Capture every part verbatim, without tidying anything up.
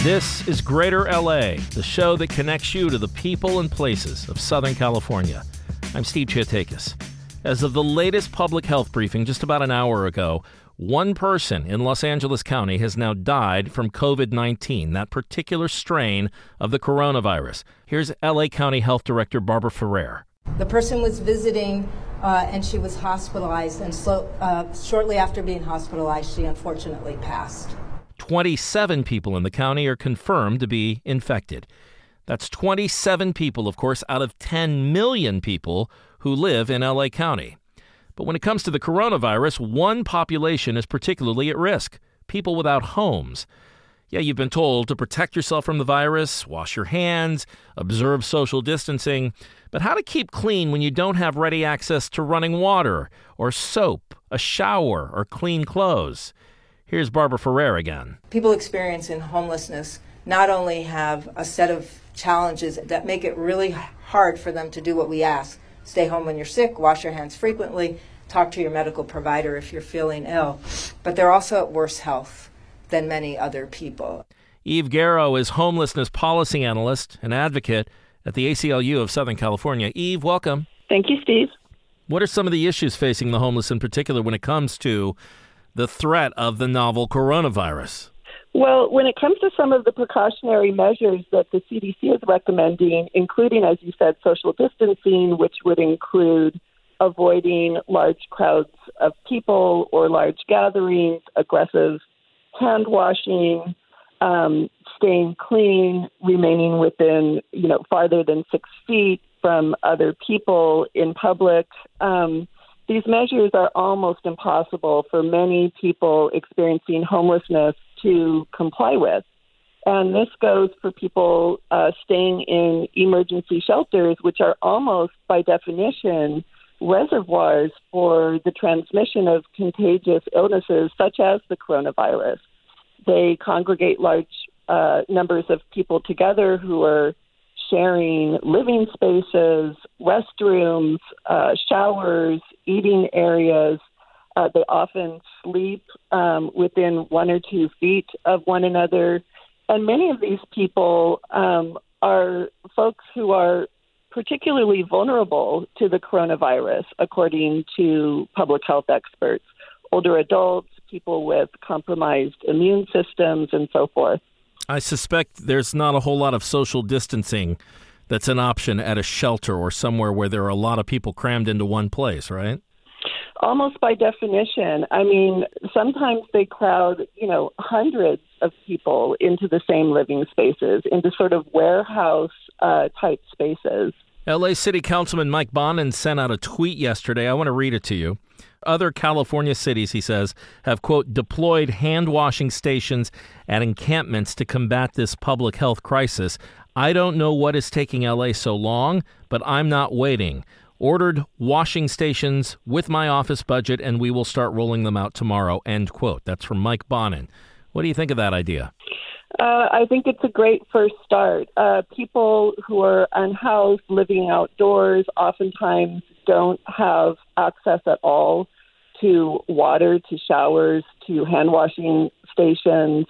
This is Greater L A, the show that connects you to the people and places of Southern California. I'm Steve Chiatakis. As of the latest public health briefing just about an hour ago, one person in Los Angeles County has now died from covid nineteen, that particular strain of the coronavirus. Here's L A County Health Director Barbara Ferrer. The person was visiting uh, and she was hospitalized, and slow, uh, shortly after being hospitalized, she unfortunately passed. twenty-seven people in the county are confirmed to be infected. That's twenty-seven people, of course, out of ten million people who live in L A County. But when it comes to the coronavirus, one population is particularly at risk: people without homes. Yeah, you've been told to protect yourself from the virus, wash your hands, observe social distancing. But how to keep clean when you don't have ready access to running water or soap, a shower, or clean clothes? Here's Barbara Ferrer again. People experiencing homelessness not only have a set of challenges that make it really hard for them to do what we ask: stay home when you're sick, wash your hands frequently, talk to your medical provider if you're feeling ill, but they're also at worse health than many other people. Eve Garrow is homelessness policy analyst and advocate at the A C L U of Southern California. Eve, welcome. Thank you, Steve. What are some of the issues facing the homeless in particular when it comes to the threat of the novel coronavirus? Well, when it comes to some of the precautionary measures that the C D C is recommending, including, as you said, social distancing, which would include avoiding large crowds of people or large gatherings, aggressive hand washing, um, staying clean, remaining within, you know, farther than six feet from other people in public. Um, these measures are almost impossible for many people experiencing homelessness to comply with. And this goes for people uh, staying in emergency shelters, which are almost by definition reservoirs for the transmission of contagious illnesses such as the coronavirus. They congregate large uh, numbers of people together who are sharing living spaces, restrooms, uh, showers, eating areas. Uh, they often sleep um, within one or two feet of one another. And many of these people um, are folks who are particularly vulnerable to the coronavirus, according to public health experts: older adults, people with compromised immune systems, and so forth. I suspect there's not a whole lot of social distancing that's an option at a shelter or somewhere where there are a lot of people crammed into one place, right? Almost by definition. I mean, sometimes they crowd, you know, hundreds of people into the same living spaces, into sort of warehouse uh, type spaces. L A City Councilman Mike Bonin sent out a tweet yesterday. I want to read it to you. Other California cities, he says, have, quote, deployed hand-washing stations at encampments to combat this public health crisis. I don't know what is taking L A so long, but I'm not waiting. Ordered washing stations with my office budget, and we will start rolling them out tomorrow, end quote. That's from Mike Bonin. What do you think of that idea? Uh, I think it's a great first start. Uh, people who are unhoused, living outdoors, oftentimes don't have access at all to water, to showers, to hand washing stations.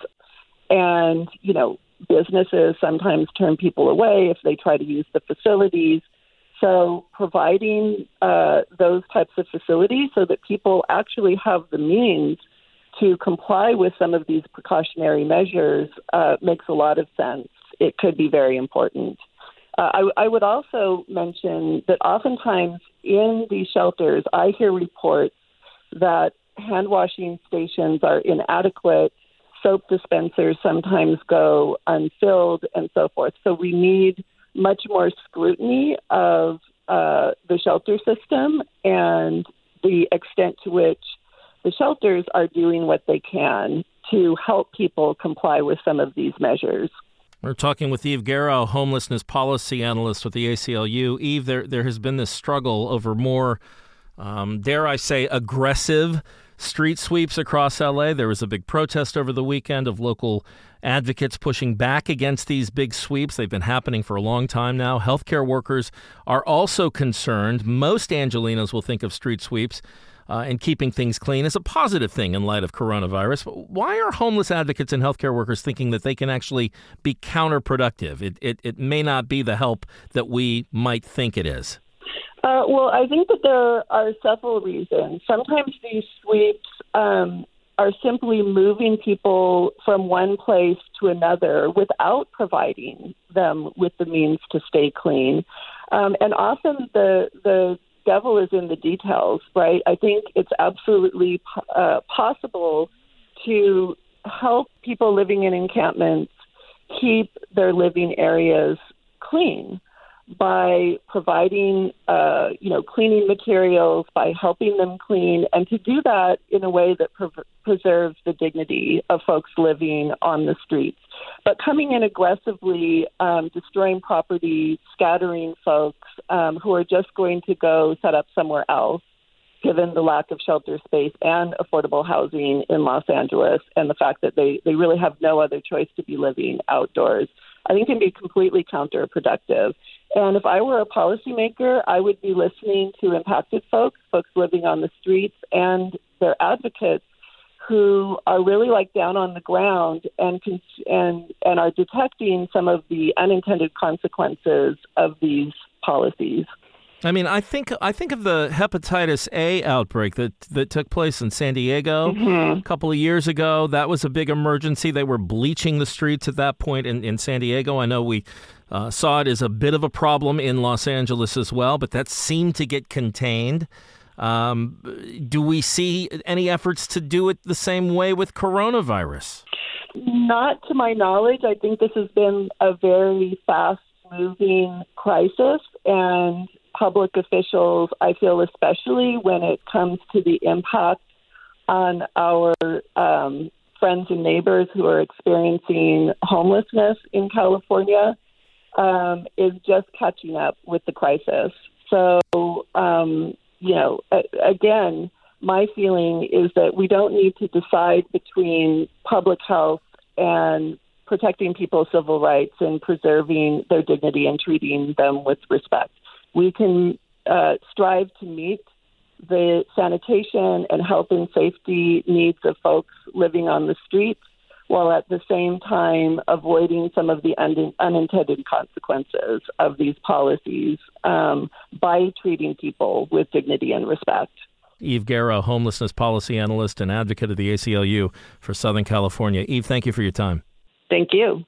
And, you know, businesses sometimes turn people away if they try to use the facilities. So providing uh, those types of facilities so that people actually have the means to comply with some of these precautionary measures uh, makes a lot of sense. It could be very important. Uh, I, I would also mention that oftentimes in these shelters, I hear reports that hand washing stations are inadequate, soap dispensers sometimes go unfilled, and so forth. So we need much more scrutiny of uh, the shelter system and the extent to which the shelters are doing what they can to help people comply with some of these measures. We're talking with Eve Garrow, homelessness policy analyst with the A C L U. Eve, there there has been this struggle over more, um, dare I say, aggressive street sweeps across L A. There was a big protest over the weekend of local advocates pushing back against these big sweeps. They've been happening for a long time now. Healthcare workers are also concerned. Most Angelenos will think of street sweeps uh, and keeping things clean is a positive thing in light of coronavirus. Why are homeless advocates and healthcare workers thinking that they can actually be counterproductive? It, it, it may not be the help that we might think it is. Uh, well, I think that there are several reasons. Sometimes these sweeps um, are simply moving people from one place to another without providing them with the means to stay clean. Um, and often the the devil is in the details, right? I think it's absolutely uh, possible to help people living in encampments keep their living areas clean by providing, uh, you know, cleaning materials, by helping them clean, and to do that in a way that pre- preserves the dignity of folks living on the streets. But coming in aggressively, um, destroying property, scattering folks um, who are just going to go set up somewhere else, given the lack of shelter space and affordable housing in Los Angeles, and the fact that they, they really have no other choice to be living outdoors, I think can be completely counterproductive. And if I were a policymaker, I would be listening to impacted folks, folks living on the streets, and their advocates who are really like down on the ground and and and are detecting some of the unintended consequences of these policies. I mean, I think I think of the hepatitis A outbreak that, that took place in San Diego mm-hmm. a couple of years ago. That was a big emergency. They were bleaching the streets at that point in, in San Diego. I know we uh, saw it as a bit of a problem in Los Angeles as well, but that seemed to get contained. Um, do we see any efforts to do it the same way with coronavirus? Not to my knowledge. I think this has been a very fast-moving crisis, and public officials, I feel, especially when it comes to the impact on our um, friends and neighbors who are experiencing homelessness in California, um, is just catching up with the crisis. So, um, you know, a- again, my feeling is that we don't need to decide between public health and protecting people's civil rights and preserving their dignity and treating them with respect. We can uh, strive to meet the sanitation and health and safety needs of folks living on the streets, while at the same time avoiding some of the un- unintended consequences of these policies um, by treating people with dignity and respect. Eve Guerra, homelessness policy analyst and advocate of the A C L U for Southern California. Eve, thank you for your time. Thank you.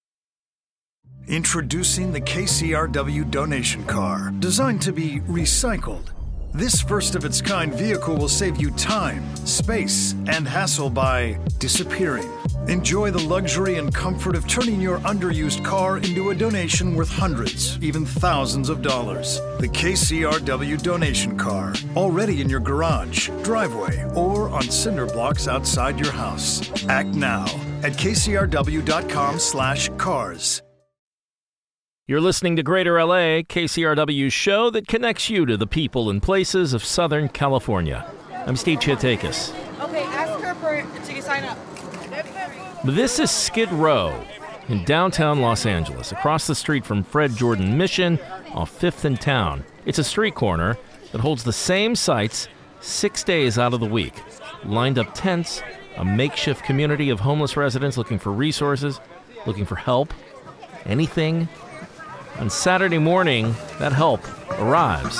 Introducing the K C R W donation car, designed to be recycled. This first-of-its-kind vehicle will save you time, space, and hassle by disappearing. Enjoy the luxury and comfort of turning your underused car into a donation worth hundreds, even thousands of dollars. The K C R W donation car, already in your garage, driveway, or on cinder blocks outside your house. Act now at kcrw.com slash cars. You're listening to Greater L A, K C R W's show that connects you to the people and places of Southern California. I'm Steve Chiatakis. Okay, ask her for to sign up. This is Skid Row in downtown Los Angeles, across the street from Fred Jordan Mission off Fifth and Town. It's a street corner that holds the same sites six days out of the week. Lined up tents, a makeshift community of homeless residents looking for resources, looking for help, anything. On Saturday morning, that help arrives.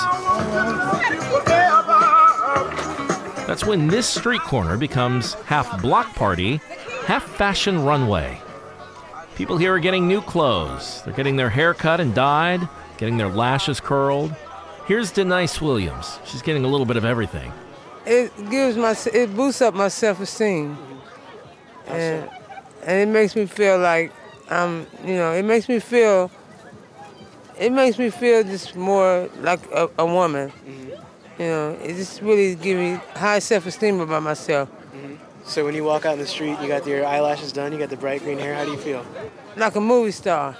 That's when this street corner becomes half block party, half fashion runway. People here are getting new clothes. They're getting their hair cut and dyed, getting their lashes curled. Here's Denise Williams. She's getting a little bit of everything. It gives my, it boosts up my self-esteem, and and it makes me feel like I'm, you know, it makes me feel. It makes me feel just more like a, a woman. Mm-hmm. You know, it just really gives me high self-esteem about myself. Mm-hmm. So when you walk out in the street, you got your eyelashes done, you got the bright green hair, how do you feel? Like a movie star.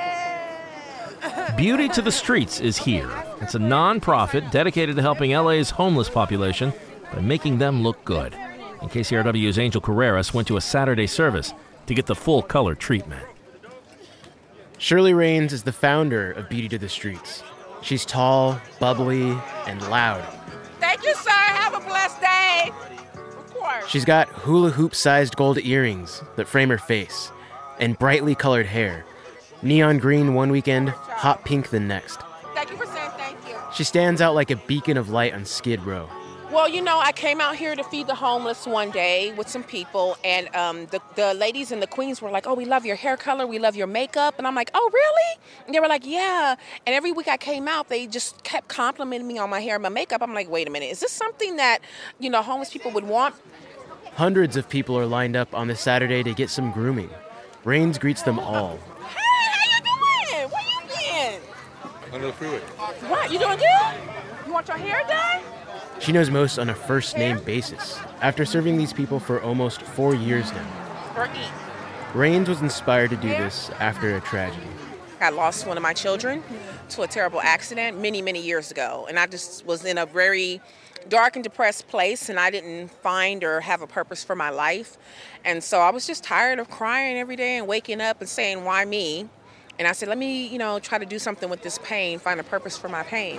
Beauty to the Streets is here. It's a non-profit dedicated to helping L A's homeless population by making them look good. And K C R W's Angel Carreras went to a Saturday service to get the full color treatment. Shirley Raines is the founder of Beauty to the Streets. She's tall, bubbly, and loud. Thank you, sir. Have a blessed day. Of course. She's got hula hoop-sized gold earrings that frame her face, and brightly colored hair. Neon green one weekend, hot pink the next. Thank you for saying thank you. She stands out like a beacon of light on Skid Row. Well, you know, I came out here to feed the homeless one day with some people, and um, the, the ladies and the queens were like, oh, we love your hair color, we love your makeup. And I'm like, oh, really? And they were like, yeah. And every week I came out, they just kept complimenting me on my hair and my makeup. I'm like, wait a minute, is this something that, you know, homeless people would want? Hundreds of people are lined up on this Saturday to get some grooming. Rains greets them all. Hey, how you doing? Where you been? Under the freeway. What, you doing good? You want your hair done? She knows most on a first-name basis, after serving these people for almost four years now. Or eat. Rains was inspired to do this after a tragedy. I lost one of my children to a terrible accident many, many years ago. And I just was in a very dark and depressed place, and I didn't find or have a purpose for my life. And so I was just tired of crying every day and waking up and saying, why me? And I said, let me, you know, try to do something with this pain, find a purpose for my pain.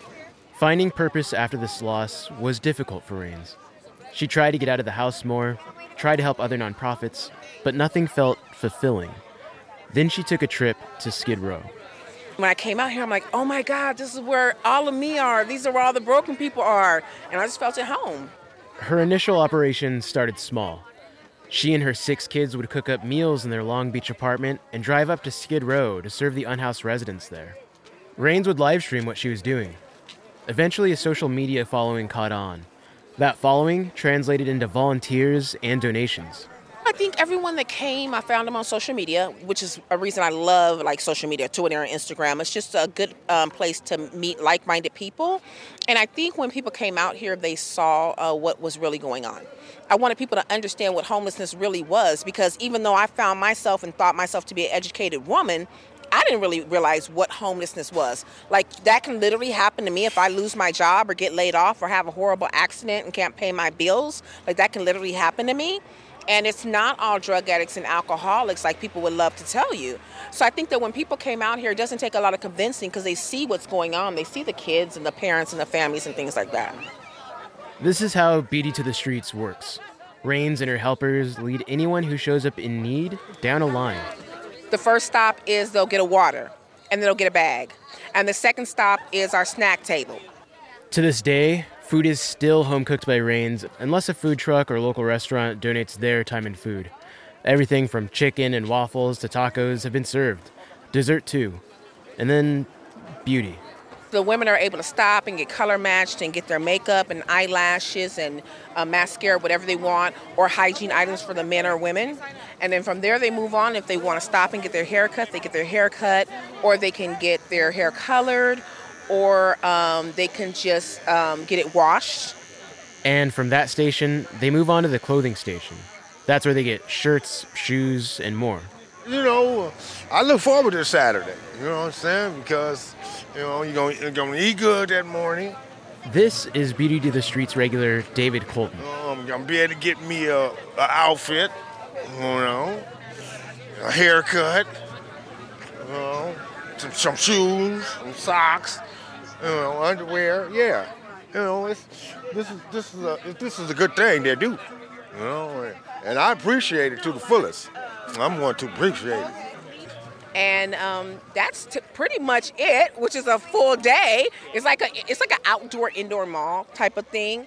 Finding purpose after this loss was difficult for Rains. She tried to get out of the house more, tried to help other nonprofits, but nothing felt fulfilling. Then she took a trip to Skid Row. When I came out here, I'm like, oh my God, this is where all of me are. These are where all the broken people are. And I just felt at home. Her initial operation started small. She and her six kids would cook up meals in their Long Beach apartment and drive up to Skid Row to serve the unhoused residents there. Rains would live stream what she was doing. Eventually, a social media following caught on. That following translated into volunteers and donations. I think everyone that came, I found them on social media, which is a reason I love like social media, Twitter and Instagram. It's just a good um, place to meet like-minded people. And I think when people came out here, they saw uh, what was really going on. I wanted people to understand what homelessness really was, because even though I found myself and thought myself to be an educated woman, I didn't really realize what homelessness was. Like, that can literally happen to me if I lose my job or get laid off or have a horrible accident and can't pay my bills. Like, that can literally happen to me. And it's not all drug addicts and alcoholics like people would love to tell you. So I think that when people came out here, it doesn't take a lot of convincing because they see what's going on. They see the kids and the parents and the families and things like that. This is how Beatty to the Streets works. Rains and her helpers lead anyone who shows up in need down a line. The first stop is they'll get a water, and then they'll get a bag. And the second stop is our snack table. To this day, food is still home cooked by Rains, unless a food truck or local restaurant donates their time and food. Everything from chicken and waffles to tacos have been served. Dessert too. And then beauty. The women are able to stop and get color matched and get their makeup and eyelashes and uh, mascara, whatever they want, or hygiene items for the men or women. And then from there they move on. If they want to stop and get their hair cut, they get their hair cut, or they can get their hair colored, or um, they can just um, get it washed. And from that station, they move on to the clothing station. That's where they get shirts, shoes, and more. You know, I look forward to Saturday, you know what I'm saying? Because, you know, you're going you're gonna eat good that morning. This is Beauty to the Streets regular David Colton. Um, I'm going to be able to get me a, a outfit, you know, a haircut, you know, some, some shoes, some socks, you know, underwear, yeah. You know, it's, this is this is a this is a good thing they do, you know, and I appreciate it to the fullest. I'm going to appreciate it. And um, that's t- pretty much it, which is a full day. It's like a it's like an outdoor indoor mall type of thing.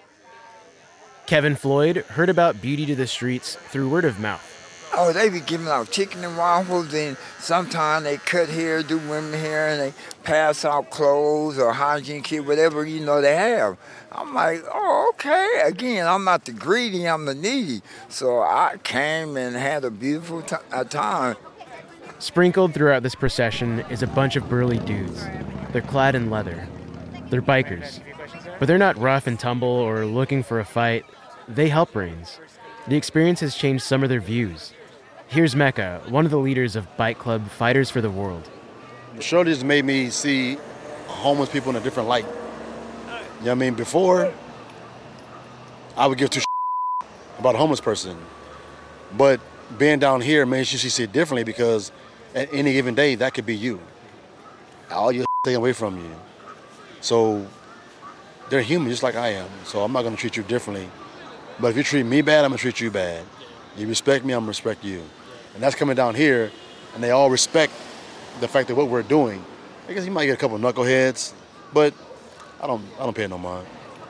Kevin Floyd heard about Beauty to the Streets through word of mouth. Oh, they be giving out chicken and waffles, and sometimes they cut hair, do women hair, and they pass out clothes or hygiene kit, whatever, you know, they have. I'm like, oh, okay. Again, I'm not the greedy, I'm the needy. So I came and had a beautiful t- a time. Sprinkled throughout this procession is a bunch of burly dudes. They're clad in leather. They're bikers. But they're not rough and tumble or looking for a fight. They help Rains. The experience has changed some of their views. Here's Mecca, one of the leaders of Bike Club Fighters for the World. Surely it's made me see homeless people in a different light. You know what I mean? Before, I would give two about a homeless person. But being down here makes you see it differently because at any given day, that could be you. All your taken away from you. So they're human just like I am. So I'm not going to treat you differently. But if you treat me bad, I'm going to treat you bad. You respect me, I'm going to respect you. And that's coming down here, and they all respect the fact that what we're doing. I guess you might get a couple knuckleheads, but I don't, I don't pay no mind.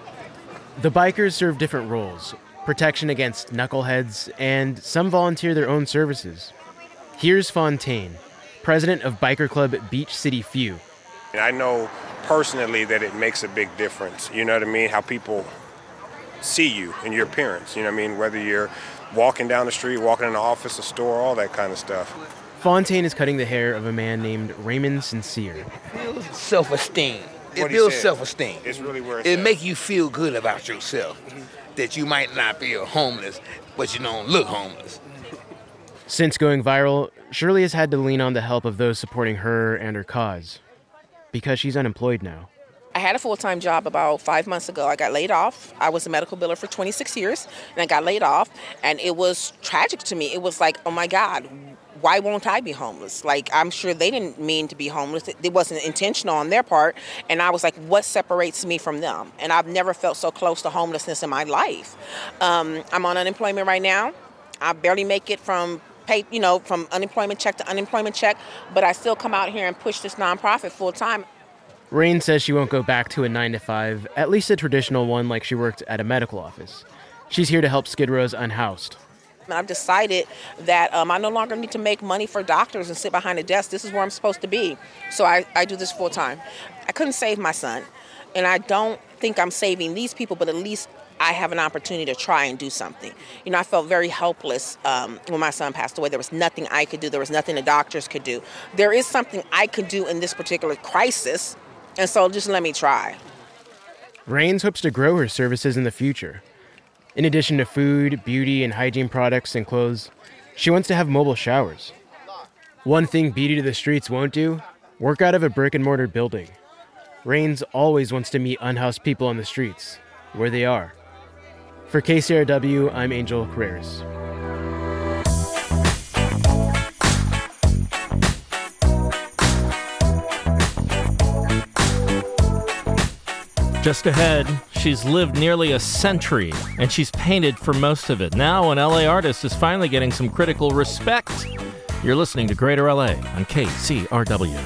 The bikers serve different roles, protection against knuckleheads, and some volunteer their own services. Here's Fontaine, president of biker club Beach City Few. I know personally that it makes a big difference, you know what I mean, how people see you and your appearance, you know what I mean, whether you're walking down the street, walking in the office, a store, all that kind of stuff. Fontaine is cutting the hair of a man named Raymond Sincere. It builds self-esteem. It What he builds said. self-esteem. It's really where it's It at. makes you feel good about yourself, that you might not be a homeless, but you don't look homeless. Since going viral, Shirley has had to lean on the help of those supporting her and her cause, because she's unemployed now. I had a full-time job about five months ago. I got laid off. I was a medical biller for twenty-six years, and I got laid off, and it was tragic to me. It was like, oh my God, why won't I be homeless? Like, I'm sure they didn't mean to be homeless. It wasn't intentional on their part, and I was like, what separates me from them? And I've never felt so close to homelessness in my life. Um, I'm on unemployment right now. I barely make it from pay, you know, from unemployment check to unemployment check, but I still come out here and push this nonprofit full-time. Rain says she won't go back to a nine to five, at least a traditional one like she worked at a medical office. She's here to help Skid Row's unhoused. I've decided that um, I no longer need to make money for doctors and sit behind a desk. This is where I'm supposed to be. So I, I do this full time. I couldn't save my son, and I don't think I'm saving these people, but at least I have an opportunity to try and do something. You know, I felt very helpless um, when my son passed away. There was nothing I could do. There was nothing the doctors could do. There is something I could do in this particular crisis, and so just let me try. Rains hopes to grow her services in the future. In addition to food, beauty, and hygiene products and clothes, she wants to have mobile showers. One thing Beauty to the Streets won't do, work out of a brick-and-mortar building. Rains always wants to meet unhoused people on the streets, where they are. For K C R W, I'm Angel Carreras. Just ahead, she's lived nearly a century, and she's painted for most of it. Now an L A artist is finally getting some critical respect. You're listening to Greater L A on K C R W.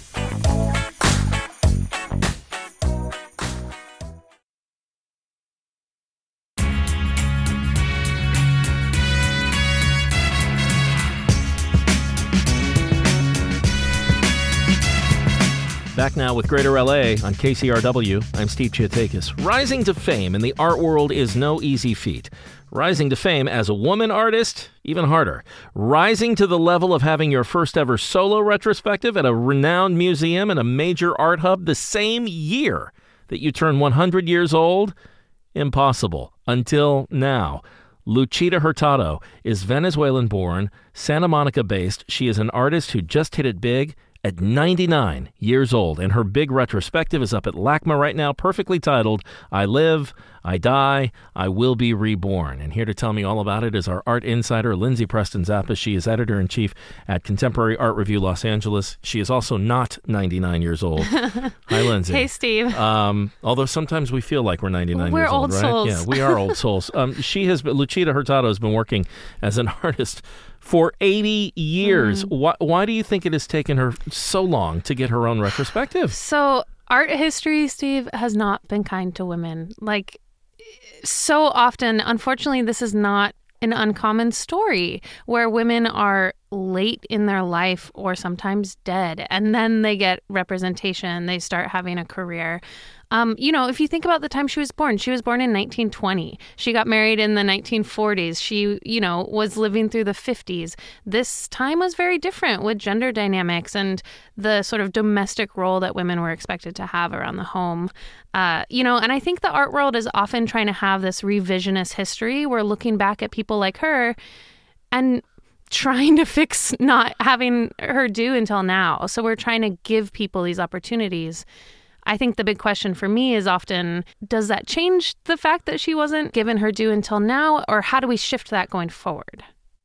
Back now with Greater L A on K C R W. I'm Steve Chiatakis. Rising to fame in the art world is no easy feat. Rising to fame as a woman artist, even harder. Rising to the level of having your first ever solo retrospective at a renowned museum and a major art hub the same year that you turn one hundred years old? Impossible. Until now. Luchita Hurtado is Venezuelan-born, Santa Monica-based. She is an artist who just hit it big at ninety-nine years old, and her big retrospective is up at LACMA right now, perfectly titled, I Live, I Die, I Will Be Reborn. And here to tell me all about it is our art insider, Lindsay Preston Zappa. She is editor-in-chief at Contemporary Art Review Los Angeles. She is also not ninety-nine years old. Hi, Lindsay. Hey, Steve. Um, although sometimes we feel like we're ninety-nine we're years old, old right? souls. Yeah, we are old souls. Um, she has been, Luchita Hurtado has been working as an artist for eighty years. Mm. Why, why do you think it has taken her so long to get her own retrospective? So art history, Steve, has not been kind to women. Like, so often, unfortunately, this is not an uncommon story where women are late in their life or sometimes dead, and then they get representation. They start having a career. Um, you know, if you think about the time she was born, she was born in nineteen twenty. She got married in the nineteen forties. She, you know, was living through the fifties. This time was very different with gender dynamics and the sort of domestic role that women were expected to have around the home. Uh, you know, and I think the art world is often trying to have this revisionist history. We're looking back at people like her and trying to fix not having her do until now. So we're trying to give people these opportunities. I think the big question for me is often, does that change the fact that she wasn't given her due until now, or how do we shift that going forward?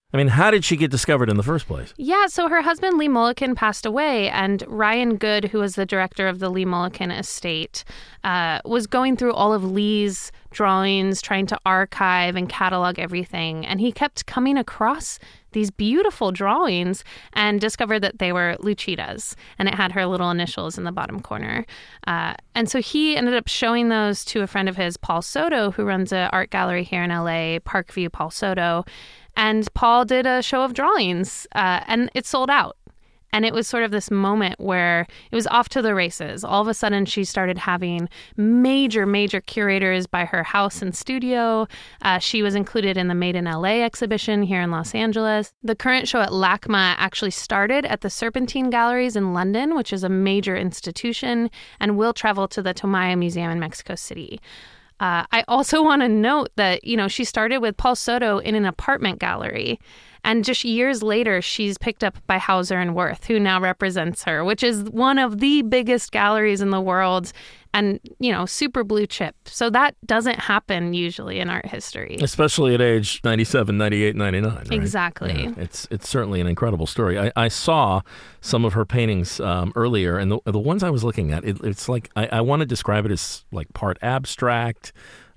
I mean, how did she get discovered in the first place? Yeah, so her husband, Lee Mulliken, passed away, and Ryan Good, who was the director of the Lee Mulliken estate, uh, was going through all of Lee's drawings, trying to archive and catalog everything. And he kept coming across these beautiful drawings and discovered that they were Lucida's, and it had her little initials in the bottom corner. Uh, and so he ended up showing those to a friend of his, Paul Soto, who runs an art gallery here in L A, Parkview Paul Soto. And Paul did a show of drawings, uh, and it sold out. And it was sort of this moment where it was off to the races. All of a sudden, she started having major, major curators by her house and studio. Uh, she was included in the Made in L A exhibition here in Los Angeles. The current show at LACMA actually started at the Serpentine Galleries in London, which is a major institution, and will travel to the Tomaya Museum in Mexico City. Uh, I also want to note that, you know, she started with Paul Soto in an apartment gallery. And just years later, she's picked up by Hauser and Wirth, who now represents her, which is one of the biggest galleries in the world and, you know, super blue chip. So that doesn't happen usually in art history. Especially at age ninety-seven, ninety-eight, ninety-nine. Right? Exactly. Yeah, it's it's certainly an incredible story. I, I saw some of her paintings um, earlier, and the, the ones I was looking at, it, it's like, I, I want to describe it as like part abstract,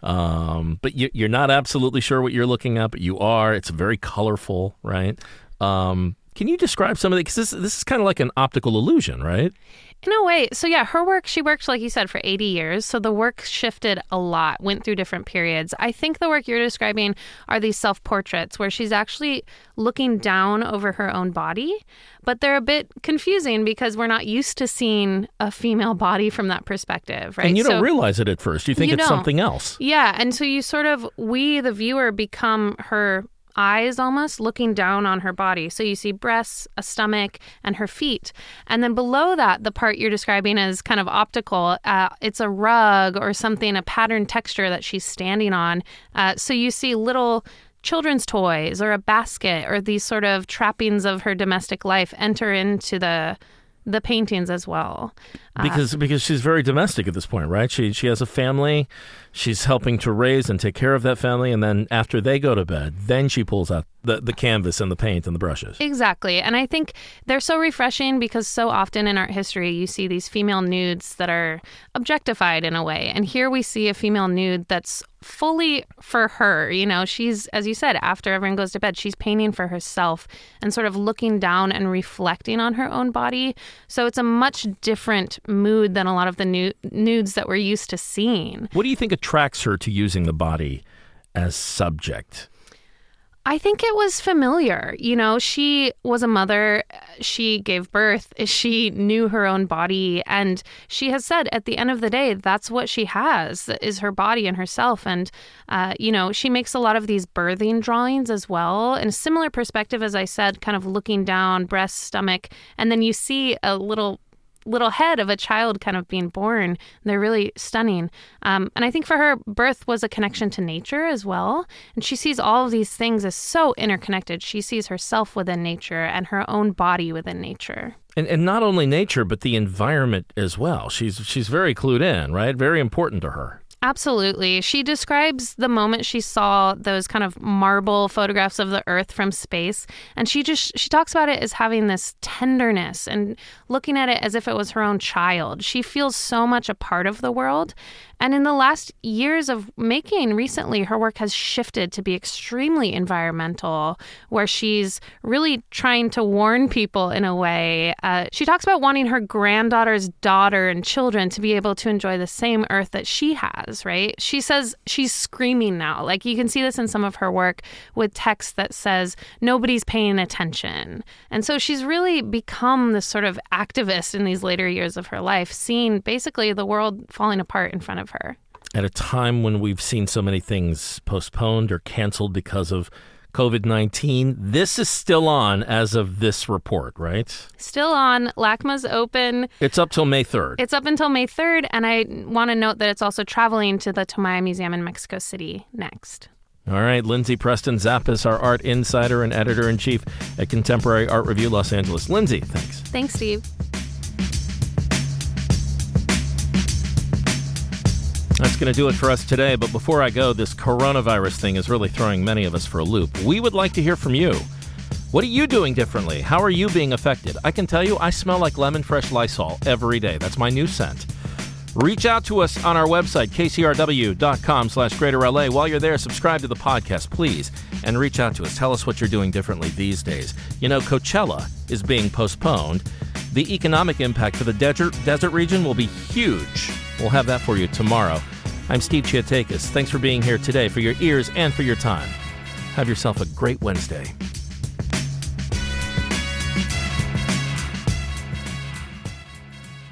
Um, but you, you're not absolutely sure what you're looking at, but you are. It's very colorful, right? Um, can you describe some of the, because this, this is kind of like an optical illusion, right? In a way. So yeah, her work, she worked, like you said, for eighty years. So the work shifted a lot, went through different periods. I think the work you're describing are these self-portraits where she's actually looking down over her own body. But they're a bit confusing because we're not used to seeing a female body from that perspective, right? And you don't so, realize it at first. You think you it's don't. something else. Yeah. And so you sort of, we, the viewer, become her eyes almost looking down on her body. So you see breasts, a stomach, and her feet. And then below that, the part you're describing as kind of optical, uh, it's a rug or something, a patterned texture that she's standing on. Uh, so you see little children's toys or a basket or these sort of trappings of her domestic life enter into the the paintings as well. Because uh, because she's very domestic at this point, right? She she has a family. She's helping to raise and take care of that family. And then after they go to bed, then she pulls out the, the canvas and the paint and the brushes. Exactly. And I think they're so refreshing because so often in art history, you see these female nudes that are objectified in a way. And here we see a female nude that's fully for her. You know, she's, as you said, after everyone goes to bed, she's painting for herself and sort of looking down and reflecting on her own body. So it's a much different mood than a lot of the nu- nudes that we're used to seeing. What do you think attracts her to using the body as subject? I think it was familiar. You know, she was a mother. She gave birth. She knew her own body. And she has said at the end of the day, that's what she has, is her body and herself. And, uh, you know, she makes a lot of these birthing drawings as well. In a similar perspective, as I said, kind of looking down, breast, stomach. And then you see a little little head of a child kind of being born. They're really stunning. Um, and I think for her, birth was a connection to nature as well. And she sees all of these things as so interconnected. She sees herself within nature and her own body within nature. And and not only nature, but the environment as well. She's she's very clued in, right? Very important to her. Absolutely. She describes the moment she saw those kind of marble photographs of the Earth from space. And she just, she talks about it as having this tenderness and looking at it as if it was her own child. She feels so much a part of the world. And in the last years of making recently, her work has shifted to be extremely environmental, where she's really trying to warn people in a way. Uh, she talks about wanting her granddaughter's daughter and children to be able to enjoy the same Earth that she has, right? She says she's screaming now. Like you can see this in some of her work with text that says, nobody's paying attention. And so she's really become this sort of activist in these later years of her life, seeing basically the world falling apart in front of her. At a time when we've seen so many things postponed or canceled because of covid nineteen, this is still on as of this report, right? Still on. LACMA's open. It's up till May third. It's up until May third, and I want to note that it's also traveling to the Tomaya Museum in Mexico City next. All right, Lindsay Preston Zappis, our art insider and editor-in-chief at Contemporary Art Review Los Angeles. Lindsay, thanks. Thanks, Steve. That's going to do it for us today. But before I go, this coronavirus thing is really throwing many of us for a loop. We would like to hear from you. What are you doing differently? How are you being affected? I can tell you, I smell like lemon fresh Lysol every day. That's my new scent. Reach out to us on our website, k c r w dot com slash greater L A. While you're there, subscribe to the podcast, please, and reach out to us. Tell us what you're doing differently these days. You know, Coachella is being postponed. The economic impact for the desert, desert region will be huge. We'll have that for you tomorrow. I'm Steve Chiatakis. Thanks for being here today, for your ears and for your time. Have yourself a great Wednesday.